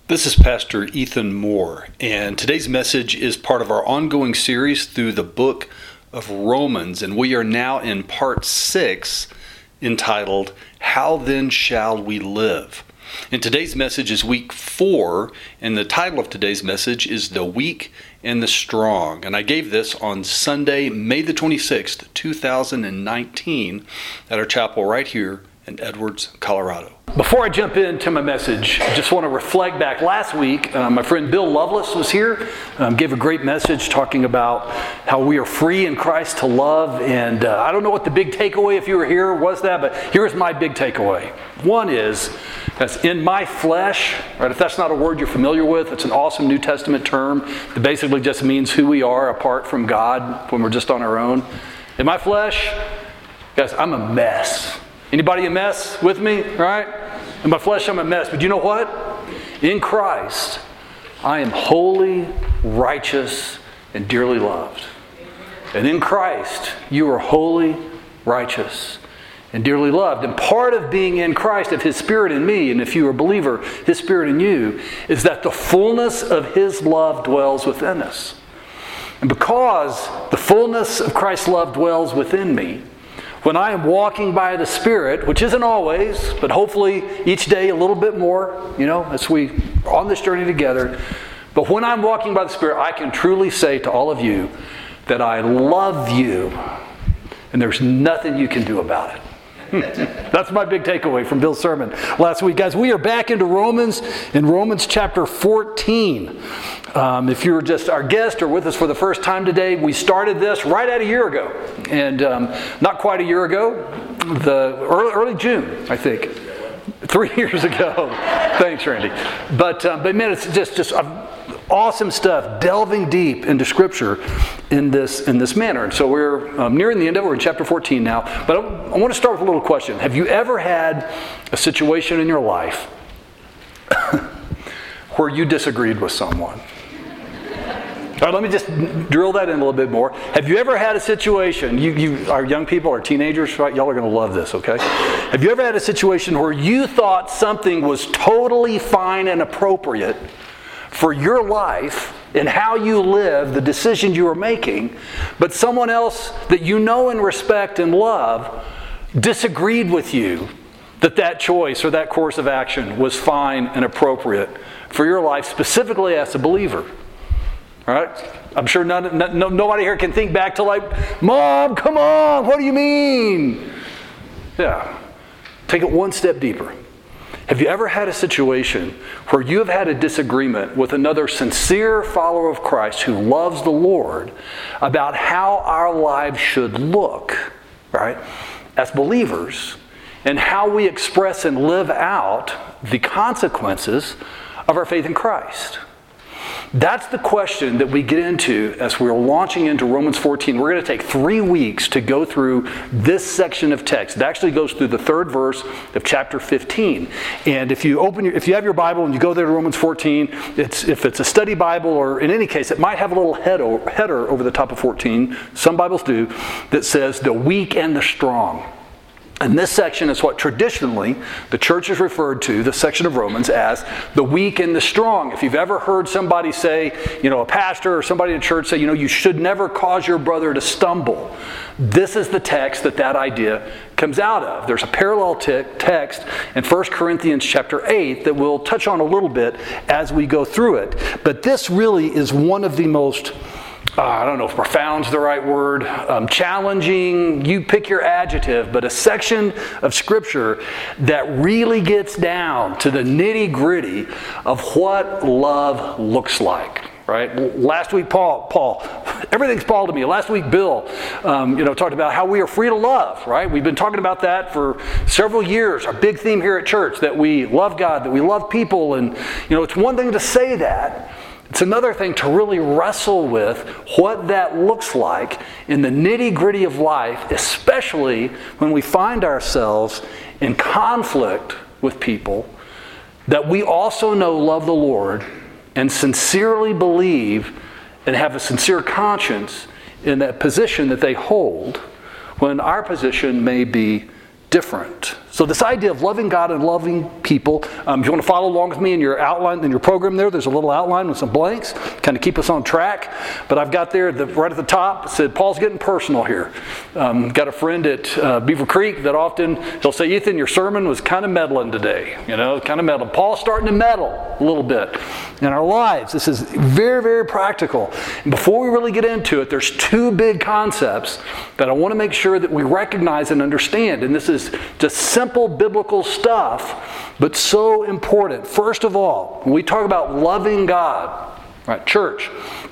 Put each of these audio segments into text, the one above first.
This is Pastor Ethan Moore, and today's message is part of our ongoing series through the book of Romans, and we are now in part 6, entitled, How Then Shall We Live? And today's message is week 4, and the title of today's message is The Weak and the Strong. And I gave this on Sunday, May the 26th, 2019, at our chapel right here in Edwards, Colorado. Before I jump into my message, I just want to reflect back. Last week, my friend Bill Lovelace was here, gave a great message talking about how we are free in Christ to love. And I don't know what the big takeaway, if you were here, was that, but here's my big takeaway. One is, that's in my flesh, right? If that's not a word you're familiar with, it's an awesome New Testament term that basically just means who we are apart from God when we're just on our own. In my flesh, guys, I'm a mess. Anybody a mess with me, right? In my flesh, I'm a mess. But you know what? In Christ, I am holy, righteous, and dearly loved. And in Christ, you are holy, righteous, and dearly loved. And part of being in Christ, of His Spirit in me, and if you are a believer, His Spirit in you, is that the fullness of His love dwells within us. And because the fullness of Christ's love dwells within me, when I am walking by the Spirit, which isn't always, but hopefully each day a little bit more, as we are on this journey together. But when I'm walking by the Spirit, I can truly say to all of you that I love you, and there's nothing you can do about it. That's my big takeaway from Bill's sermon last week. Guys, we are back into Romans, in Romans chapter 14. If you're just our guest or with us for the first time today, we started this right at a year ago. And not quite a year ago, the early June, I think. 3 years ago. Thanks, Randy. But man, it's just awesome stuff, delving deep into Scripture in this manner. And so we're nearing the end of it. We're in chapter 14 now. But I want to start with a little question. Have you ever had a situation in your life where you disagreed with someone? All right, let me just drill that in a little bit more. Have you ever had a situation, you are young people or teenagers, right? Y'all are going to love this, okay? Have you ever had a situation where you thought something was totally fine and appropriate for your life and how you live, the decisions you were making, but someone else that you know and respect and love disagreed with you that choice or that course of action was fine and appropriate for your life, specifically as a believer? All right? I'm sure nobody here can think back to like, Mom, come on, what do you mean? Yeah. Take it one step deeper. Have you ever had a situation where you have had a disagreement with another sincere follower of Christ who loves the Lord about how our lives should look, right, as believers, and how we express and live out the consequences of our faith in Christ? That's the question that we get into as we're launching into Romans 14. We're going to take 3 weeks to go through this section of text. It actually goes through the 3rd verse of chapter 15. And if you have your Bible and you go there to Romans 14, if it's a study Bible, or in any case, it might have a little header over the top of 14. Some Bibles do, that says the weak and the strong. And this section is what traditionally the church has referred to, this section of Romans, as the weak and the strong. If you've ever heard somebody say, a pastor or somebody in church say, you should never cause your brother to stumble, this is the text that idea comes out of. There's a parallel text in 1 Corinthians chapter 8 that we'll touch on a little bit as we go through it. But this really is one of the most, I don't know if profound's the right word, challenging, you pick your adjective, but a section of Scripture that really gets down to the nitty-gritty of what love looks like, right? Last week, Paul, everything's Paul to me. Last week, Bill, talked about how we are free to love, right? We've been talking about that for several years. Our big theme here at church, that we love God, that we love people, and, it's one thing to say that. It's another thing to really wrestle with what that looks like in the nitty-gritty of life, especially when we find ourselves in conflict with people that we also know love the Lord and sincerely believe and have a sincere conscience in that position that they hold, when our position may be different. So this idea of loving God and loving people, if you want to follow along with me in your outline, in your program there's a little outline with some blanks, kind of keep us on track. But I've got there, right at the top, it said, Paul's getting personal here. Got a friend at Beaver Creek that often, he'll say, Ethan, your sermon was kind of meddling today. Kind of meddling. Paul's starting to meddle a little bit in our lives. This is very, very practical. And before we really get into it, there's two big concepts that I want to make sure that we recognize and understand. And this is just simple biblical stuff, but so important. First of all, when we talk about loving God, right, church,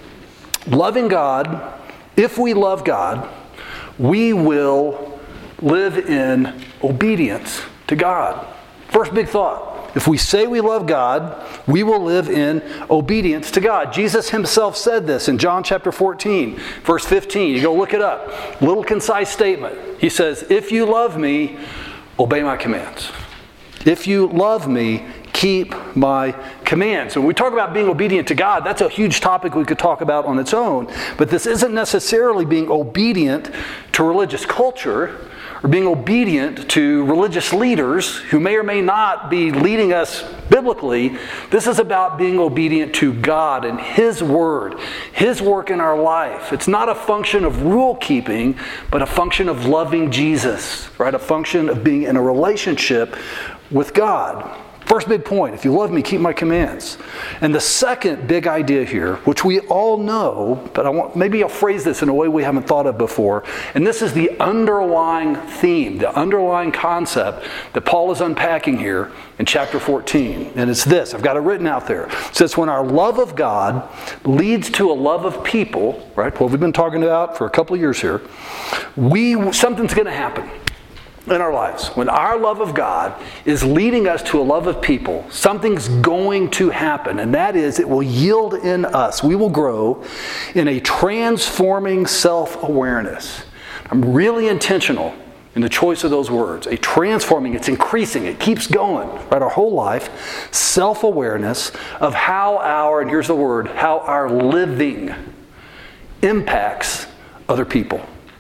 loving God, if we love God, we will live in obedience to God. First big thought. If we say we love God, we will live in obedience to God. Jesus himself said this in John chapter 14, verse 15. You go look it up. Little concise statement. He says, if you love me, obey my commands. If you love me, keep my commands. When we talk about being obedient to God, that's a huge topic we could talk about on its own. But this isn't necessarily being obedient to religious culture or being obedient to religious leaders who may or may not be leading us biblically. This is about being obedient to God and His Word, His work in our life. It's not a function of rule keeping, but a function of loving Jesus, right? A function of being in a relationship with God. First big point, if you love me, keep my commands. And the second big idea here, which we all know, but maybe I'll phrase this in a way we haven't thought of before, and this is the underlying theme, the underlying concept that Paul is unpacking here in chapter 14. And it's this, I've got it written out there. It says, when our love of God leads to a love of people, right, what we've been talking about for a couple of years here, something's going to happen in our lives. When our love of God is leading us to a love of people, something's going to happen, and that is it will yield in us. We will grow in a transforming self-awareness. I'm really intentional in the choice of those words. A transforming, it's increasing, it keeps going, right? Our whole life. Self-awareness of how and here's the word, how our living impacts other people.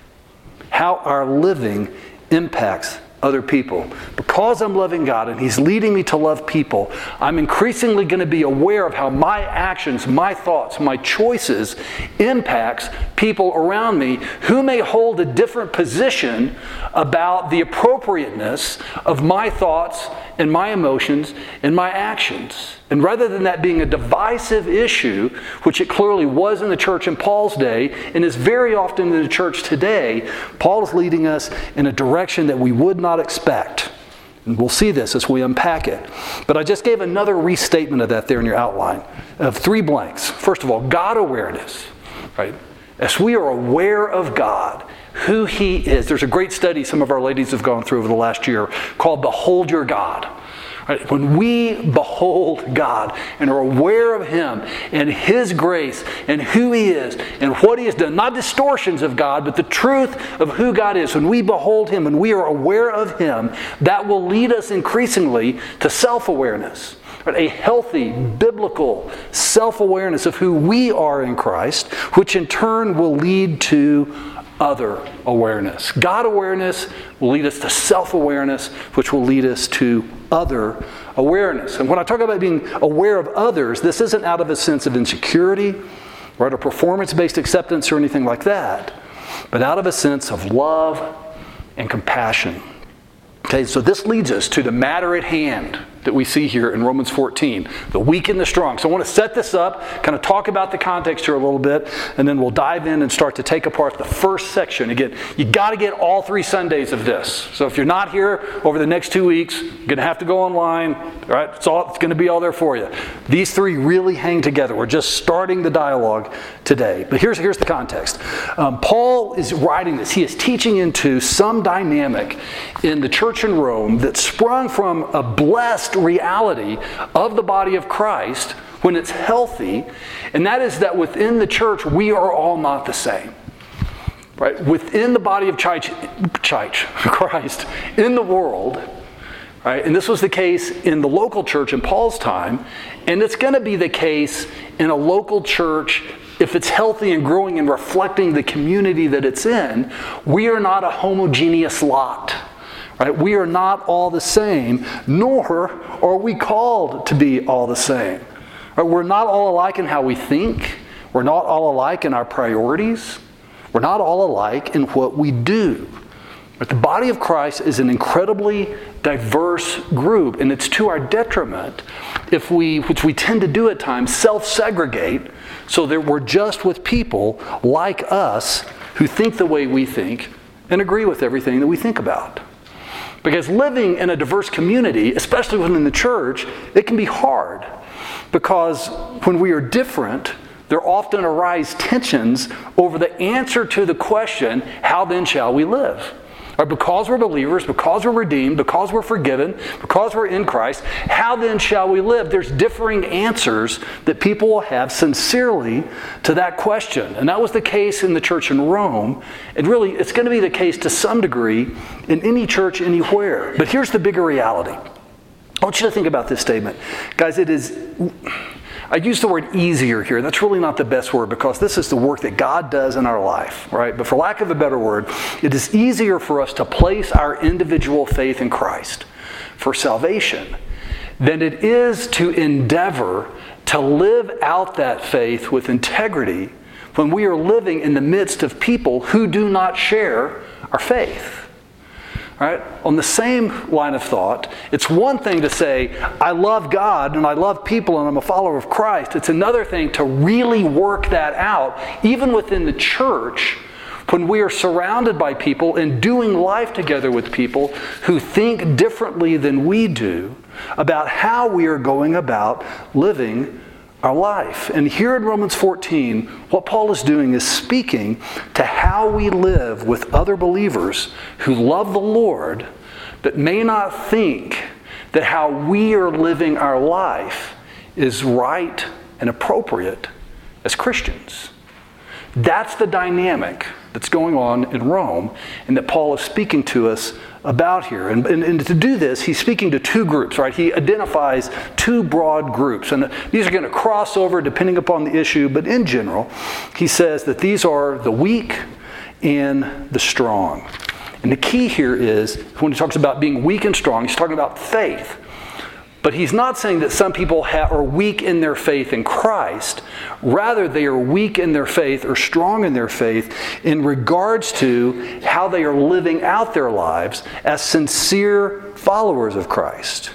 How our living impacts other people. Because I'm loving God and He's leading me to love people, I'm increasingly going to be aware of how my actions, my thoughts, my choices impacts people around me who may hold a different position about the appropriateness of my thoughts and my emotions and my actions. And rather than that being a divisive issue, which it clearly was in the church in Paul's day and is very often in the church today, Paul is leading us in a direction that we would not expect. And we'll see this as we unpack it. But I just gave another restatement of that there in your outline of 3 blanks. First of all, God awareness, right? As we are aware of God, who He is. There's a great study some of our ladies have gone through over the last year called Behold Your God. Right? When we behold God and are aware of Him and His grace and who He is and what He has done, not distortions of God, but the truth of who God is, when we behold Him and we are aware of Him, that will lead us increasingly to self-awareness. A healthy, biblical self-awareness of who we are in Christ, which in turn will lead to other awareness. God awareness will lead us to self-awareness, which will lead us to other awareness. And when I talk about being aware of others, this isn't out of a sense of insecurity, right, or performance-based acceptance or anything like that, but out of a sense of love and compassion. Okay, so this leads us to the matter at hand that we see here in Romans 14, the weak and the strong. So I want to set this up, kind of talk about the context here a little bit, and then we'll dive in and start to take apart the first section. Again, you got to get all 3 Sundays of this. So if you're not here over the next 2 weeks, you're going to have to go online. All right, it's going to be all there for you. These 3 really hang together. We're just starting the dialogue today. But here's the context. Paul is writing this. He is teaching into some dynamic in the church in Rome that sprung from a blessed reality of the body of Christ when it's healthy, and that is that within the church we are all not the same. Right? Within the body of Christ in the world, right? And this was the case in the local church in Paul's time, and it's going to be the case in a local church if it's healthy and growing and reflecting the community that it's in. We are not a homogeneous lot. Right? We are not all the same, nor are we called to be all the same. Right? We're not all alike in how we think. We're not all alike in our priorities. We're not all alike in what we do. But the body of Christ is an incredibly diverse group, and it's to our detriment if we, which we tend to do at times, self-segregate so that we're just with people like us who think the way we think and agree with everything that we think about. Because living in a diverse community, especially within the church, it can be hard. Because when we are different, there often arise tensions over the answer to the question, how then shall we live? Or because we're believers, because we're redeemed, because we're forgiven, because we're in Christ, how then shall we live? There's differing answers that people will have sincerely to that question. And that was the case in the church in Rome. And really, it's going to be the case to some degree in any church anywhere. But here's the bigger reality. I want you to think about this statement. Guys, it is... I use the word easier here. That's really not the best word because this is the work that God does in our life, right? But for lack of a better word, it is easier for us to place our individual faith in Christ for salvation than it is to endeavor to live out that faith with integrity when we are living in the midst of people who do not share our faith. Right? On the same line of thought, it's one thing to say, I love God and I love people and I'm a follower of Christ. It's another thing to really work that out, even within the church, when we are surrounded by people and doing life together with people who think differently than we do about how we are going about living our life. And here in Romans 14, what Paul is doing is speaking to how we live with other believers who love the Lord but may not think that how we are living our life is right and appropriate as Christians. That's the dynamic that's going on in Rome and that Paul is speaking to us about here. And to do this, he's speaking to two groups, right? He identifies two broad groups. And these are going to cross over depending upon the issue, but in general, he says that these are the weak and the strong. And the key here is, when he talks about being weak and strong, he's talking about faith. But he's not saying that some people are weak in their faith in Christ. Rather, they are weak in their faith or strong in their faith in regards to how they are living out their lives as sincere followers of Christ.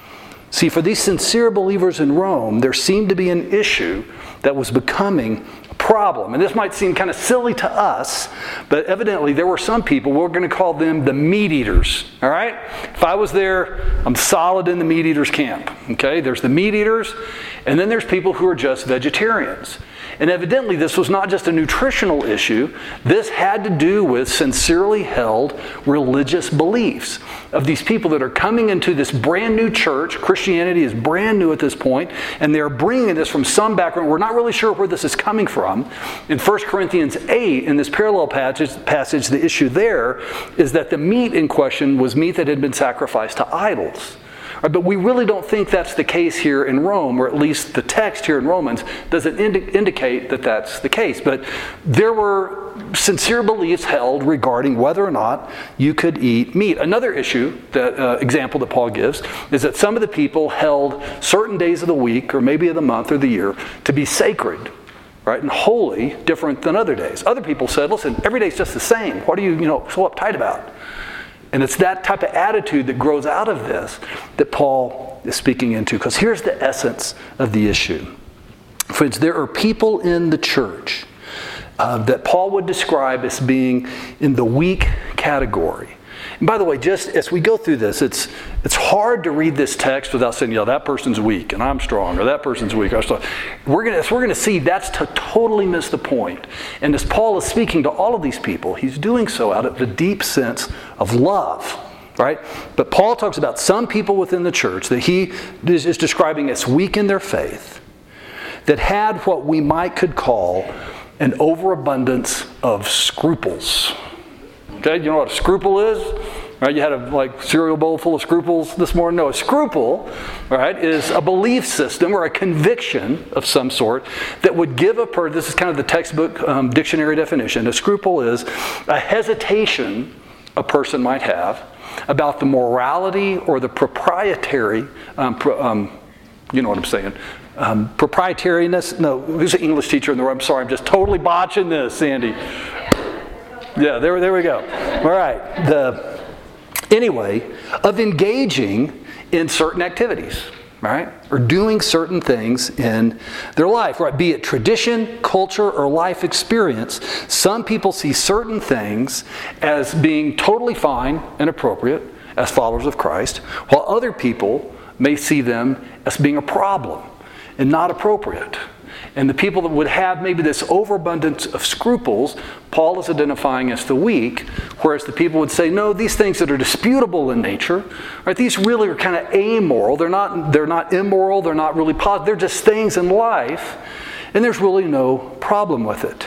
See, for these sincere believers in Rome, there seemed to be an issue that was becoming a problem. And this might seem kind of silly to us, but evidently there were some people, we're going to call them the meat eaters. All right? If I was there, I'm solid in the meat eaters camp. Okay? There's the meat eaters, and then there's people who are just vegetarians. And evidently this was not just a nutritional issue. This had to do with sincerely held religious beliefs of these people that are coming into this brand new church. Christianity is brand new at this point, and they're bringing this from some background. We're not really sure where this is coming from. In 1 Corinthians 8, in this parallel passage, the issue there is that the meat in question was meat that had been sacrificed to idols. But we really don't think that's the case here in Rome, or at least the text here in Romans doesn't indicate that that's the case. But there were sincere beliefs held regarding whether or not you could eat meat. Another issue, example that Paul gives, is that some of the people held certain days of the week, or maybe of the month or the year, to be sacred, right, and holy, different than other days. Other people said, listen, every day's just the same. What are you so uptight about? And it's that type of attitude that grows out of this that Paul is speaking into. Because here's the essence of the issue. Friends, there are people in the church that Paul would describe as being in the weak category. And by the way, just as we go through this, it's hard to read this text without saying, that person's weak and I'm strong, or that person's weak. I'm strong. We're going to see that's to totally miss the point. And as Paul is speaking to all of these people, he's doing so out of the deep sense of love. Right? But Paul talks about some people within the church that he is describing as weak in their faith, that had what we could call an overabundance of scruples. Okay, you know what a scruple is? Right, you had a cereal bowl full of scruples this morning. No, a scruple, right, is a belief system or a conviction of some sort that would give a person, this is kind of the textbook dictionary definition, a scruple is a hesitation a person might have about the morality or the proprietary, you know what I'm saying, proprietariness. No, who's an English teacher in the room? I'm sorry, I'm just totally botching this, Sandy. Yeah, there we go. All right. Anyway, of engaging in certain activities, right? Or doing certain things in their life, right? Be it tradition, culture, or life experience, some people see certain things as being totally fine and appropriate as followers of Christ, while other people may see them as being a problem and not appropriate. And the people that would have maybe this overabundance of scruples, Paul is identifying as the weak, whereas the people would say, no, these things that are disputable in nature, right, these really are kind of amoral. They're not immoral, they're not really positive, they're just things in life, and there's really no problem with it.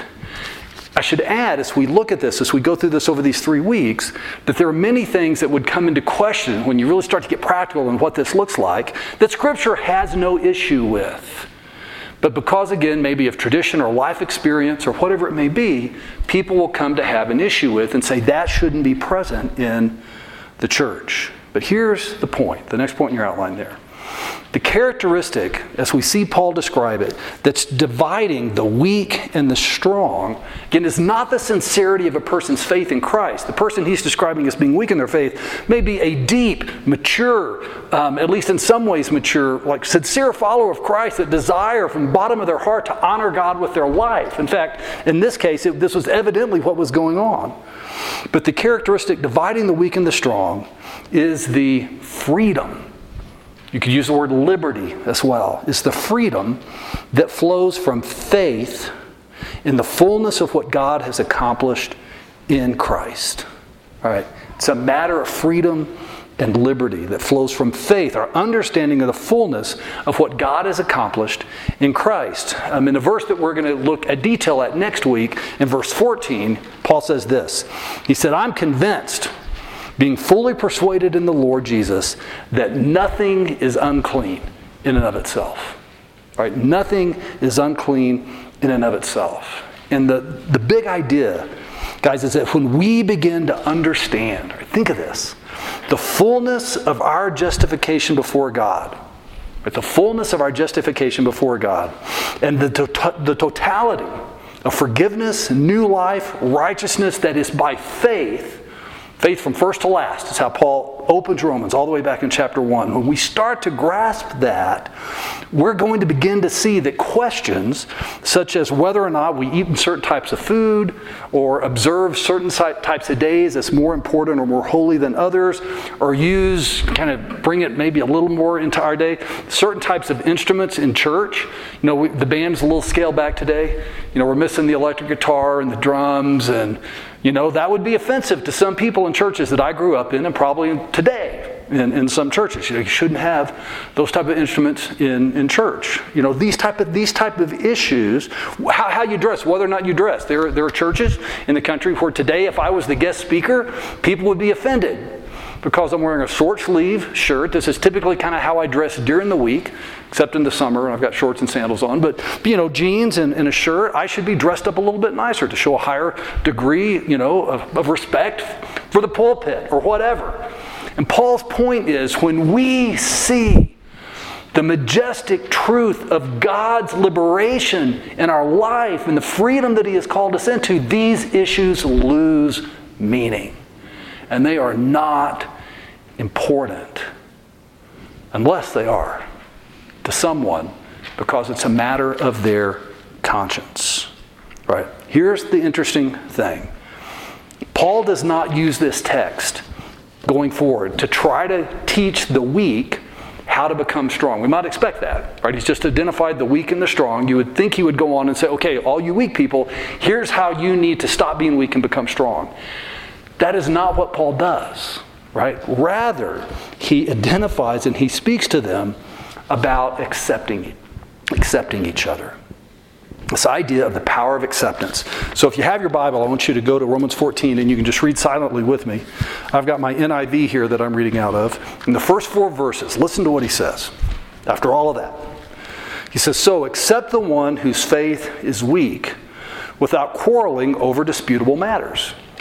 I should add, as we look at this, as we go through this over these 3 weeks, that there are many things that would come into question when you really start to get practical in what this looks like, that Scripture has no issue with. But because, again, maybe of tradition or life experience or whatever it may be, people will come to have an issue with and say that shouldn't be present in the church. But here's the point, the next point in your outline there. The characteristic, as we see Paul describe it, that's dividing the weak and the strong, again, is not the sincerity of a person's faith in Christ. The person he's describing as being weak in their faith may be a deep, mature, at least in some ways mature, like sincere follower of Christ that desire from the bottom of their heart to honor God with their life. In fact, in this case, this was evidently what was going on. But the characteristic dividing the weak and the strong is the freedom. You could use the word liberty as well. It's the freedom that flows from faith in the fullness of what God has accomplished in Christ. All right. It's a matter of freedom and liberty that flows from faith, our understanding of the fullness of what God has accomplished in Christ. In the verse that we're going to look at detail at next week, in verse 14, Paul says this. He said, I'm convinced, being fully persuaded in the Lord Jesus, that nothing is unclean in and of itself. Right? Nothing is unclean in and of itself. And the big idea, guys, is that when we begin to understand, right, think of this, the fullness of our justification before God, right, the fullness of our justification before God, and the totality of forgiveness, new life, righteousness that is by faith, faith from first to last is how Paul opens Romans all the way back in chapter 1. When we start to grasp that, we're going to begin to see that questions such as whether or not we eat certain types of food or observe certain types of days as more important or more holy than others, or bring it maybe a little more into our day, certain types of instruments in church. The band's a little scaled back today. We're missing the electric guitar and the drums, and that would be offensive to some people in churches that I grew up in, and probably today in some churches. You shouldn't have those type of instruments in church. These type of issues, how you dress, whether or not you dress. There are churches in the country where today, if I was the guest speaker, people would be offended because I'm wearing a short sleeve shirt. This is typically kind of how I dress during the week, except in the summer, and I've got shorts and sandals on. But jeans and a shirt, I should be dressed up a little bit nicer to show a higher degree, of respect for the pulpit or whatever. And Paul's point is, when we see the majestic truth of God's liberation in our life and the freedom that He has called us into, these issues lose meaning. And they are not important unless they are to someone, because it's a matter of their conscience. Right? Here's the interesting thing. Paul does not use this text going forward to try to teach the weak how to become strong. We might expect that, right? He's just identified the weak and the strong. You would think he would go on and say, okay, all you weak people, here's how you need to stop being weak and become strong. That is not what Paul does, right? Rather, he identifies and he speaks to them about accepting each other. This idea of the power of acceptance. So if you have your Bible, I want you to go to Romans 14, and you can just read silently with me. I've got my NIV here that I'm reading out of. In the first 4 verses, listen to what he says. After all of that, he says, so accept the one whose faith is weak without quarreling over disputable matters.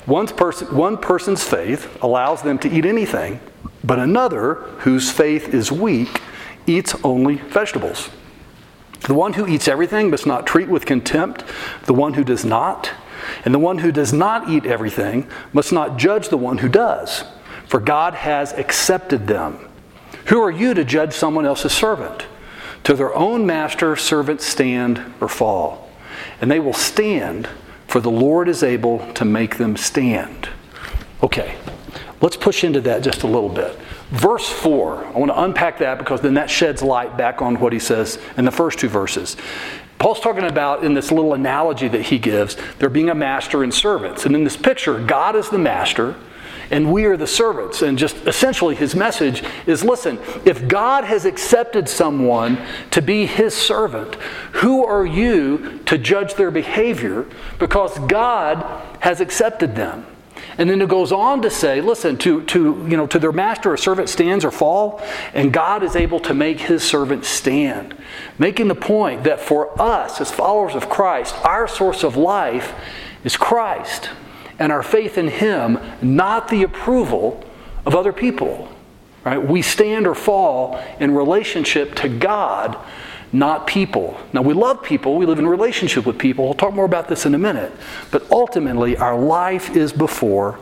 One person's faith allows them to eat anything, but another, whose faith is weak, eats only vegetables. The one who eats everything must not treat with contempt the one who does not, and the one who does not eat everything must not judge the one who does, for God has accepted them. Who are you to judge someone else's servant? To their own master servants stand or fall, and they will stand, for the Lord is able to make them stand. Okay, let's push into that just a little bit. Verse 4, I want to unpack that because then that sheds light back on what he says in the first two verses. Paul's talking about, in this little analogy that he gives, there being a master and servants. And in this picture, God is the master and we are the servants. And just essentially his message is, listen, if God has accepted someone to be his servant, who are you to judge their behavior? Because God has accepted them. And then it goes on to say, listen, to their master a servant stands or fall, and God is able to make his servant stand. Making the point that for us as followers of Christ, our source of life is Christ, and our faith in him, not the approval of other people. Right? We stand or fall in relationship to God, not people. Now, we love people. We live in relationship with people. We'll talk more about this in a minute. But ultimately, our life is before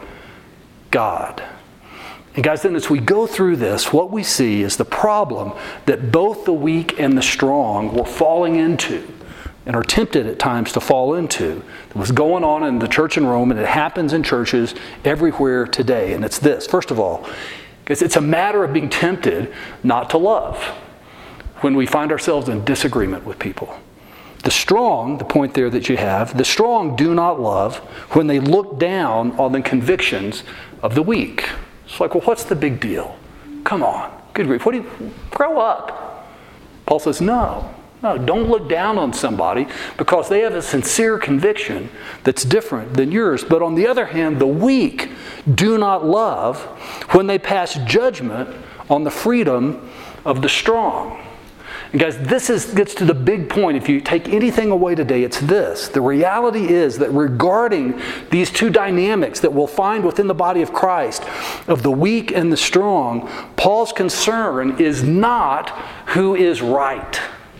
God. And guys, then as we go through this, what we see is the problem that both the weak and the strong were falling into and are tempted at times to fall into. It was going on in the church in Rome, and it happens in churches everywhere today. And it's this. First of all, it's a matter of being tempted not to love when we find ourselves in disagreement with people. The strong, the point there that you have, the strong do not love when they look down on the convictions of the weak. It's like, well, what's the big deal? Come on, good grief. Grow up. Paul says, no, don't look down on somebody because they have a sincere conviction that's different than yours. But on the other hand, the weak do not love when they pass judgment on the freedom of the strong. And guys, this gets to the big point. If you take anything away today, it's this. The reality is that regarding these two dynamics that we'll find within the body of Christ, of the weak and the strong, Paul's concern is not who is right.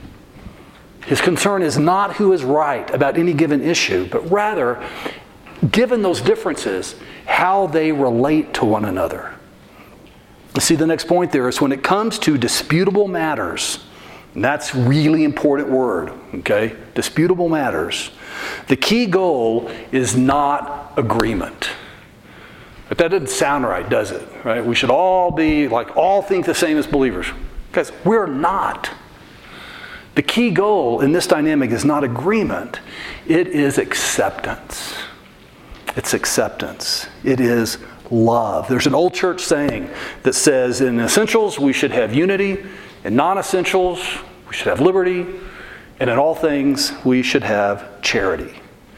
His concern is not who is right about any given issue, but rather, given those differences, how they relate to one another. You see, the next point there is when it comes to disputable matters, and that's a really important word, okay? Disputable matters. The key goal is not agreement. But that doesn't sound right, does it? Right? We should all think the same as believers. Guys, we're not. The key goal in this dynamic is not agreement. It is acceptance. It's acceptance. It is love. There's an old church saying that says in essentials we should have unity, in non-essentials we should have liberty, and in all things we should have charity.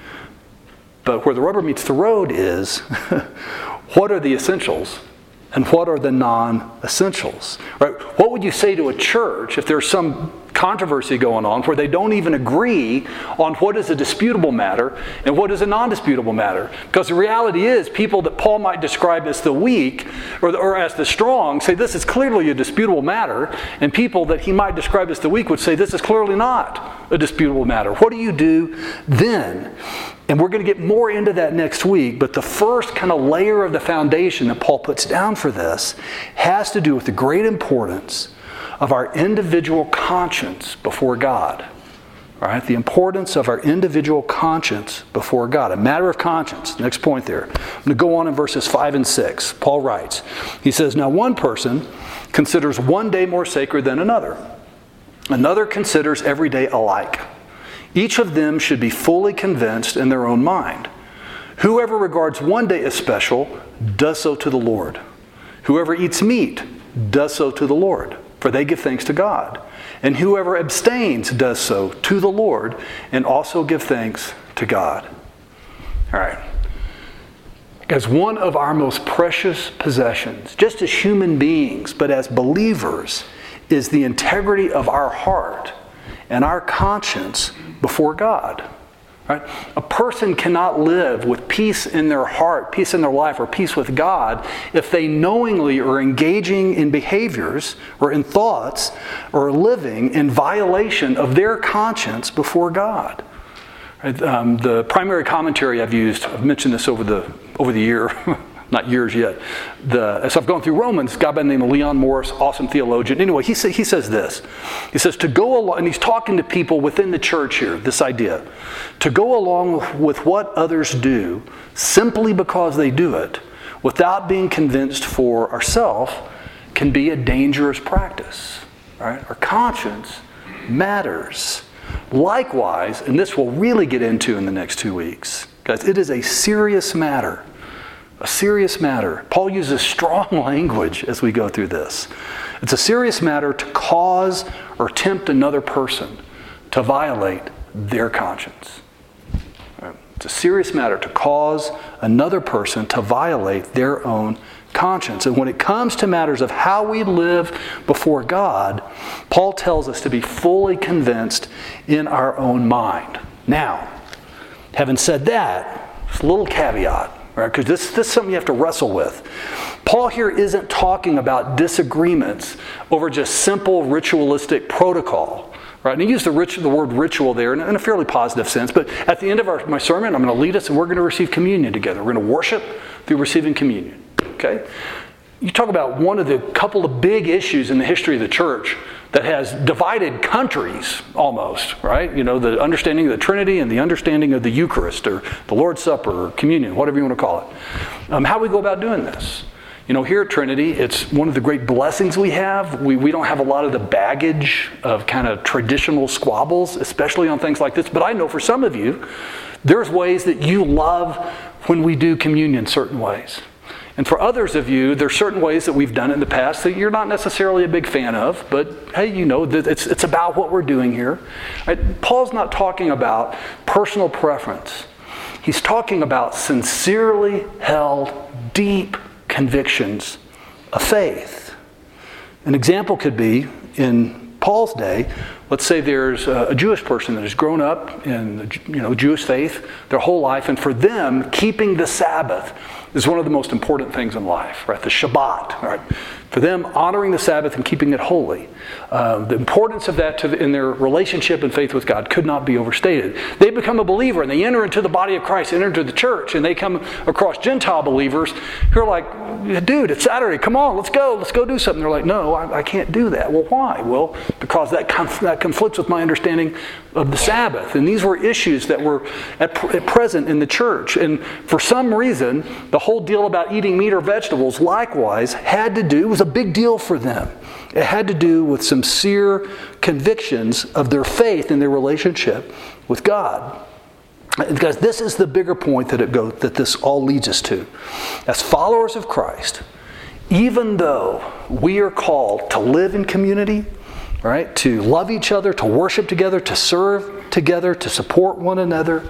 But where the rubber meets the road is what are the essentials and what are the non-essentials? Right? What would you say to a church if there's some controversy going on where they don't even agree on what is a disputable matter and what is a non-disputable matter? Because the reality is people that Paul might describe as the weak or as the strong say this is clearly a disputable matter, and people that he might describe as the weak would say this is clearly not a disputable matter. What do you do then? And we're going to get more into that next week, but the first kind of layer of the foundation that Paul puts down for this has to do with the great importance of our individual conscience before God. All right? The importance of our individual conscience before God. A matter of conscience. Next point there. I'm going to go on in verses 5 and 6. Paul writes, he says, now one person considers one day more sacred than another. Another considers every day alike. Each of them should be fully convinced in their own mind. Whoever regards one day as special does so to the Lord. Whoever eats meat does so to the Lord, for they give thanks to God. And whoever abstains does so to the Lord, and also give thanks to God. All right. As one of our most precious possessions, just as human beings, but as believers, is the integrity of our heart and our conscience before God. Right? A person cannot live with peace in their heart, peace in their life, or peace with God if they knowingly are engaging in behaviors or in thoughts or living in violation of their conscience before God. Right? The primary commentary I've used, I've mentioned this over the year, not years yet. As I've gone through Romans, a guy by the name of Leon Morris, awesome theologian. Anyway, he says this. He says to go along, and he's talking to people within the church here, this idea. To go along with what others do simply because they do it, without being convinced for ourselves, can be a dangerous practice. Right? Our conscience matters. Likewise, and this we'll really get into in the next 2 weeks, guys, it is a serious matter. A serious matter. Paul uses strong language as we go through this. It's a serious matter to cause or tempt another person to violate their conscience. It's a serious matter to cause another person to violate their own conscience. And when it comes to matters of how we live before God, Paul tells us to be fully convinced in our own mind. Now, having said that, just a little caveat. Right? Because this is something you have to wrestle with. Paul here isn't talking about disagreements over just simple ritualistic protocol. Right? And he used the word ritual there in a fairly positive sense. But at the end of my sermon, I'm going to lead us and we're going to receive communion together. We're going to worship through receiving communion. Okay? You talk about one of the couple of big issues in the history of the church that has divided countries almost, right? You know, the understanding of the Trinity and the understanding of the Eucharist or the Lord's Supper or communion, whatever you want to call it. How do we go about doing this? You know, here at Trinity, it's one of the great blessings we have. We don't have a lot of the baggage of kind of traditional squabbles, especially on things like this. But I know for some of you, there's ways that you love when we do communion certain ways. And for others of you, there's certain ways that we've done it in the past that you're not necessarily a big fan of, but hey, you know, it's about what we're doing here. Right? Paul's not talking about personal preference. He's talking about sincerely held, deep convictions of faith. An example could be in Paul's day, let's say there's a Jewish person that has grown up in Jewish faith their whole life, and for them, keeping the Sabbath is one of the most important things in life, right? The Shabbat, right? For them, honoring the Sabbath and keeping it holy. The importance of that in their relationship and faith with God could not be overstated. They become a believer and they enter into the body of Christ, enter into the church, and they come across Gentile believers who are like, dude, it's Saturday, come on, let's go do something. They're like, no, I can't do that. Well, why? Well, because that conflicts with my understanding of the Sabbath. And these were issues that were at present in the church. And for some reason, the whole deal about eating meat or vegetables likewise it was a big deal for them. It had to do with sincere convictions of their faith and their relationship with God. Because this is the bigger point that this all leads us to. As followers of Christ, even though we are called to live in community, right, to love each other, to worship together, to serve together, to support one another,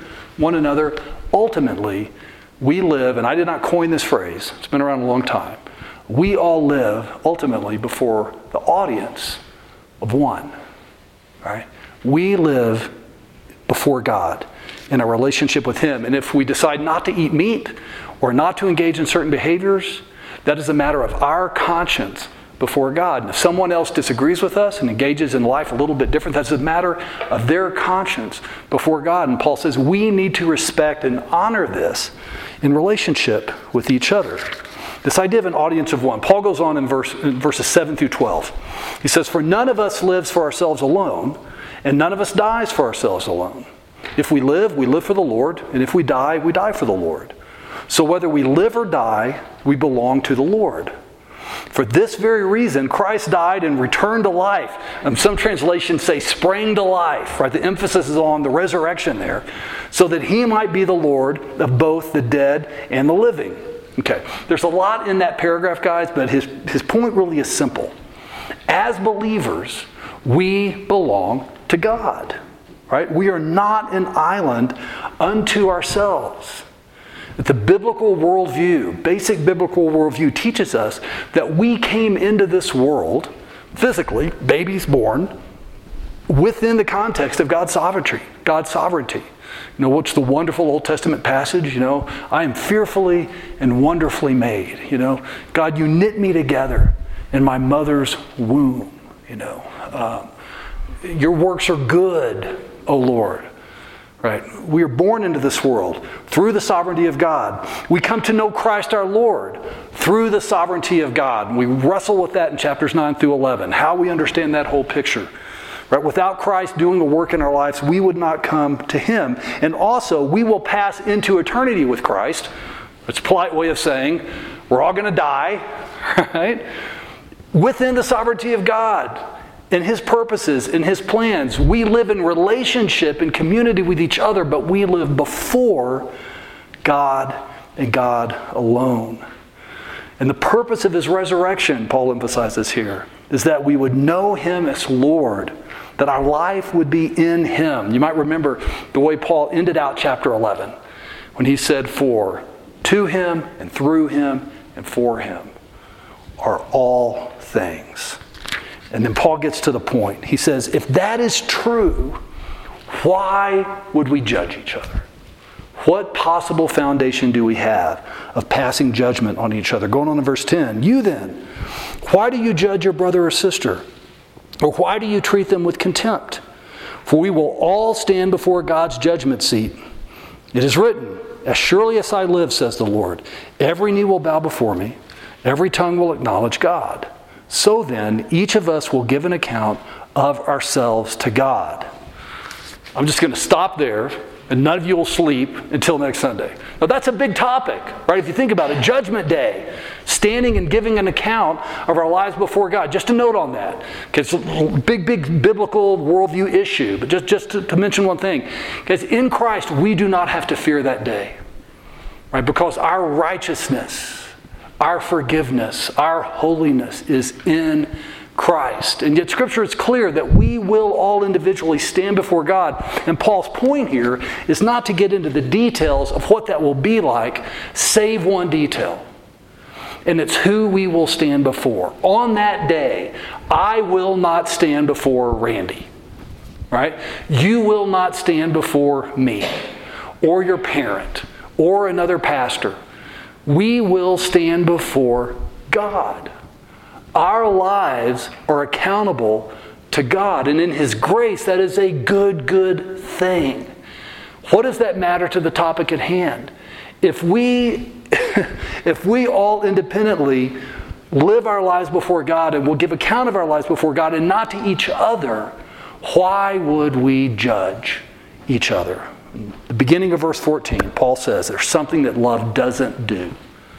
ultimately, we live, and I did not coin this phrase, it's been around a long time, we all live ultimately before the audience of one, right? We live before God in a relationship with Him. And if we decide not to eat meat or not to engage in certain behaviors, that is a matter of our conscience before God. And if someone else disagrees with us and engages in life a little bit different, that's a matter of their conscience before God. And Paul says we need to respect and honor this in relationship with each other. This idea of an audience of one. Paul goes on in verses 7 through 12. He says, "For none of us lives for ourselves alone, and none of us dies for ourselves alone. If we live for the Lord, and if we die for the Lord. So whether we live or die, we belong to the Lord. For this very reason, Christ died and returned to life." And some translations say sprang to life, right? The emphasis is on the resurrection there. "So that He might be the Lord of both the dead and the living." Okay, there's a lot in that paragraph, guys, but his point really is simple. As believers, we belong to God, right? We are not an island unto ourselves. The biblical worldview, basic biblical worldview teaches us that we came into this world, physically, babies born, within the context of God's sovereignty. What's the wonderful Old Testament passage? I am fearfully and wonderfully made. God, you knit me together in my mother's womb. Your works are good, O Lord. Right? We are born into this world through the sovereignty of God. We come to know Christ our Lord through the sovereignty of God. And we wrestle with that in chapters 9 through 11, how we understand that whole picture. Right? Without Christ doing a work in our lives, we would not come to Him. And also, we will pass into eternity with Christ. It's a polite way of saying we're all going to die, right? Within the sovereignty of God. And His purposes and His plans. We live in relationship and community with each other, but we live before God and God alone. And the purpose of His resurrection, Paul emphasizes here, is that we would know Him as Lord, that our life would be in Him. You might remember the way Paul ended out chapter 11, when he said, "For to Him and through Him and for Him are all things." And then Paul gets to the point. He says, if that is true, why would we judge each other? What possible foundation do we have of passing judgment on each other? Going on to verse 10. You then, why do you judge your brother or sister? Or why do you treat them with contempt? For we will all stand before God's judgment seat. It is written, as surely as I live, says the Lord, every knee will bow before me, every tongue will acknowledge God. So then, each of us will give an account of ourselves to God. I'm just going to stop there, and none of you will sleep until next Sunday. Now that's a big topic, right? If you think about it, Judgment Day, standing and giving an account of our lives before God. Just a note on that, because it's a big biblical worldview issue. But just to mention one thing, because in Christ we do not have to fear that day, right? Because our righteousness, our forgiveness, our holiness is in Christ. And yet Scripture is clear that we will all individually stand before God. And Paul's point here is not to get into the details of what that will be like, save one detail. And it's who we will stand before. On that day, I will not stand before Randy. Right? You will not stand before me, or your parent, or another pastor. We will stand before God. Our lives are accountable to God. And in His grace, that is a good thing. What does that matter to the topic at hand? If we all independently live our lives before God and will give account of our lives before God and not to each other, why would we judge each other? The beginning of verse 14, Paul says there's something that love doesn't do.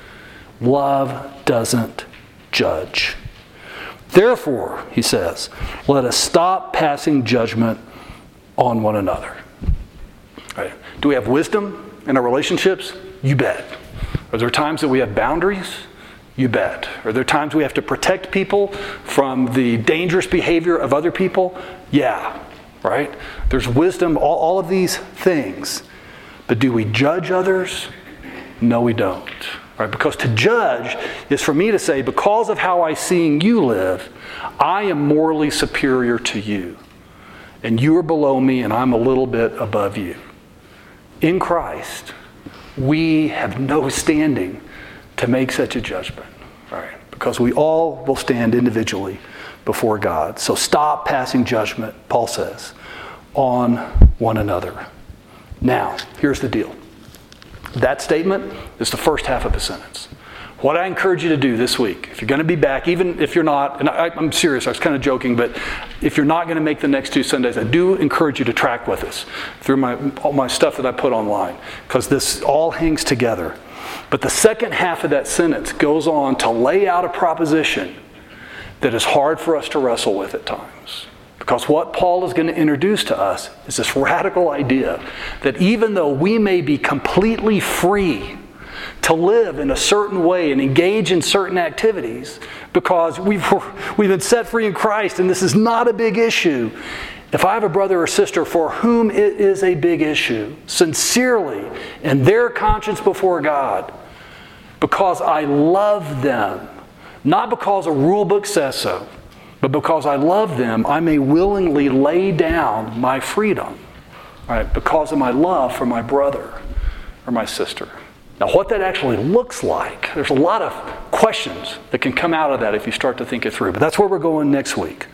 Love doesn't judge. Therefore, he says, let us stop passing judgment on one another. Right. Do we have wisdom in our relationships? You bet. Are there times that we have boundaries? You bet. Are there times we have to protect people from the dangerous behavior of other people? Yeah. Right? There's wisdom, all of these things. But do we judge others? No, we don't. Right? Because to judge is for me to say, because of how I see you live, I am morally superior to you. And you are below me and I'm a little bit above you. In Christ, we have no standing to make such a judgment. Right? Because we all will stand individually before God. So stop passing judgment, Paul says, on one another. Now, here's the deal. That statement is the first half of the sentence. What I encourage you to do this week, if you're going to be back, even if you're not, and I'm serious, I was kind of joking, but if you're not going to make the next 2 Sundays, I do encourage you to track with us through all my stuff that I put online, because this all hangs together. But the second half of that sentence goes on to lay out a proposition that is hard for us to wrestle with at times. Because what Paul is going to introduce to us is this radical idea that even though we may be completely free to live in a certain way and engage in certain activities, because we've been set free in Christ and this is not a big issue, if I have a brother or sister for whom it is a big issue, sincerely, in their conscience before God, because I love them, not because a rule book says so, But because I love them, I may willingly lay down my freedom, right, because of my love for my brother or my sister. Now, what that actually looks like, there's a lot of questions that can come out of that if you start to think it through. But that's where we're going next week.